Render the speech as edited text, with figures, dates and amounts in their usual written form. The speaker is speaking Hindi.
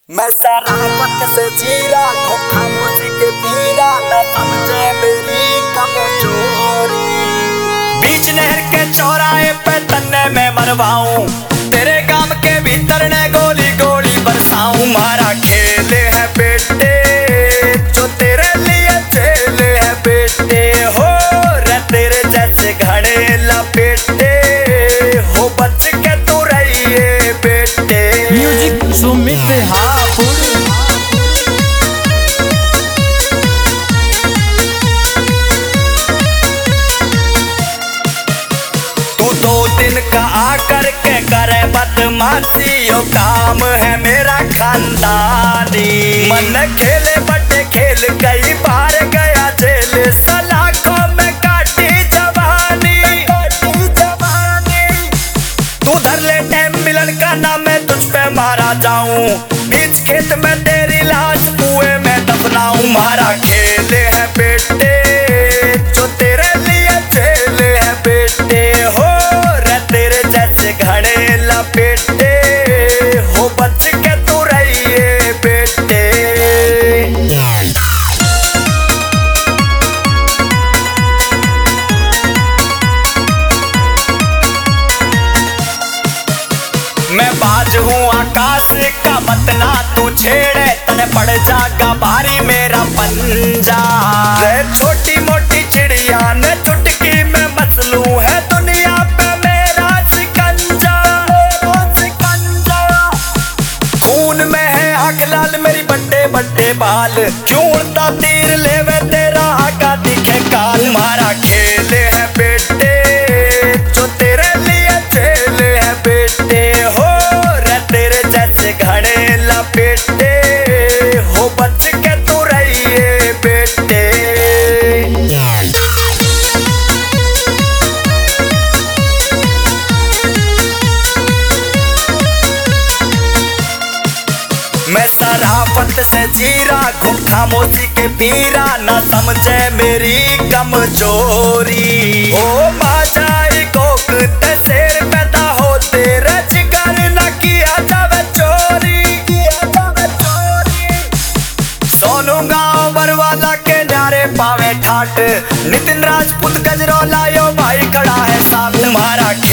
मैं सारा वक्त से जीरा धोखा मुझी के पीरा न समझे मेरी कमजोरी। बीच नहर के चौराहे पे तन्ने में मरवाऊं, तेरे गांव के भीतर ने गोली गोली बरसाऊं। मारा खेले है बेटे जो तेरे लिए चेले है बेटे हो रे तेरे जैसे घड़े लपेटे हो बच के तू रहिए बेटे। म्यूजिक सुमित हापुड़। तू 2 दिन का आकर के करे बदमाशी, यो काम है मेरा खानदानी। मन खेले बड़े खेल कई बार गया जेल, सलाखों में काटी जवानी। तू धर ले टाइम मिलन का नाम मैं तुझ पे मारा जाऊं, बीच खेत में तेरी लाश कुएं में दफनाऊं। मारा खेले है बेटे जो तेरे लिए चेले है बेटे हो रे तेरे जैसे घड़े लपेटे हो बच के तू रहिए बेटे। मैं बाज हूँ आकाश का मत ना तू छेड़े, तने पड़ जागा भारी मेरा पंजा। रे छोटी मोटी चिड़िया ने चुटकी में मसलू है दुनिया पे मेरा शिकंजा। खून में है आग लाल मेरी बड्डे बड्डे बाल, क्यों उड़ता तीर लेवे तेरा आगा दिखे काल। मारा खेले है बेटे जो तेरे लिए चेले है बेटे हो रे तेरे जैसे घड़े लपेटे हो बच के तू रहिए बेटे। मैं सराफत से जीरा घूम खामोशी के पीरा न समझे मेरी कमजोरी। ओ माजाई कोक ते शेर पैदा हो तेरे जिगर न किया जावे चोरी। सोनू गाँव बरवाला के नारे पावे ठाट, नितिन राजपूत गजरौला यो भाई खड़ा है साथ। मारा